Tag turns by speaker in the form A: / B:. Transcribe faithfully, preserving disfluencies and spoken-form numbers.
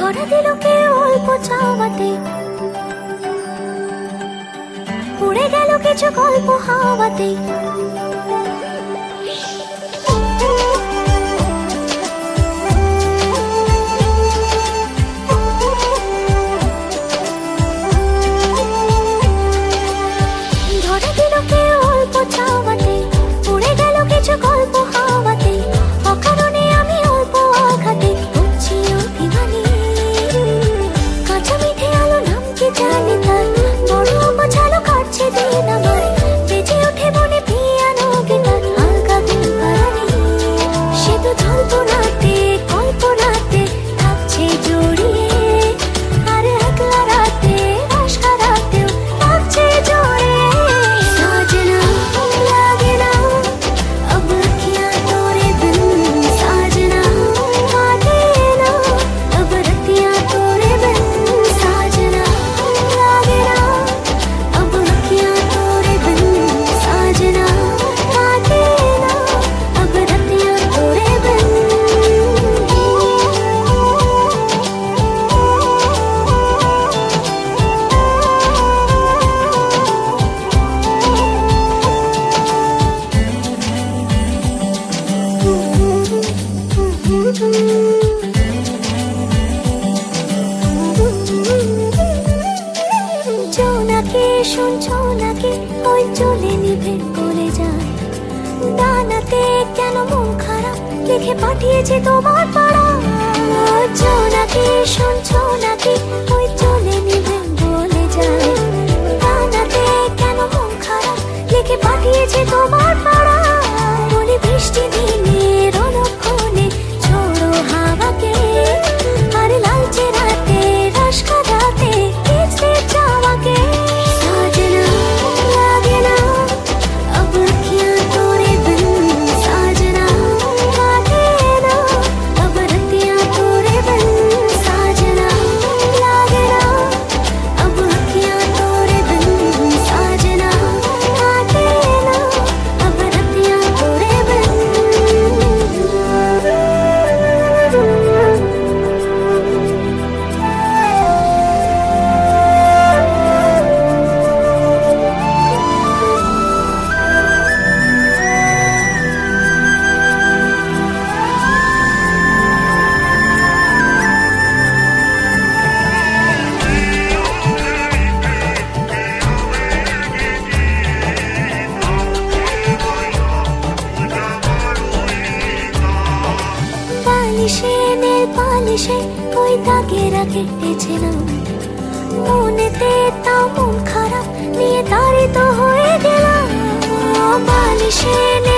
A: ধরা দিল কে অল্প চাওয়াতে, উড়ে গেল কিছু গল্প হাওয়াতে। ধরা দিল কে অল্প চাওয়াতে, উড়ে গেল কিছু গল্প হাওয়াতে। অকারণে আমি অল্প আঘাতে হচ্ছি অভিমানী। কাঁচা মিঠে আলো নাম কি জানি তার, বড় অপছালো কাটছে দিন আমার। বেজে ওঠে মনে পিয়ানো গিটার, হালকা ঘুম পাড়ানি। সে তো কল্পনাতে কল্পনাতে থাকছে জড়িয়ে, আর একলা রাতে আশকা রাতেও থাকছে জড়ে। সাজনা লাগে না अब अखियां तोरे बिन, साजना काटे ना अब रतियां तोरे बिन। साजना लागे ना अब अखियां तोरे बिन, साजना काटे ना अब रतियां तोरे बिन। জোনাকি শুনছো নাকি ওই চলে নিভে চলে যায়। দানাতে কেন মন খারাপ লিখে পাঠিয়েছে তোমার পাড়া। জোনাকি শুনছো নাকি ওই চলে নিভে বলে যায়। দানাতে কেন মন খারাপ লিখে পাঠিয়েছে তোমার পাড়া। বলি বৃষ্টি দিনের অলক্ষণে ছোড়ো হাওয়াকে, আর লালচে রাতে রস কাটাতে কিসে চাওয়াকে। साजना लागे ना अब अखियां तोरे बिन, साजना काटे ना अब रतियां तोरे बिन। साजना लागे ना अब अखियां तोरे बिन, साजना काटे ना अब रतियां तोरे बिन। পালিশে নীল পালিশে ওই দাগেরা কেটেছে না, মনেতে তাও মন খারাপ নিয়ে তাড়িত হয়ে গেলাম। পালিশে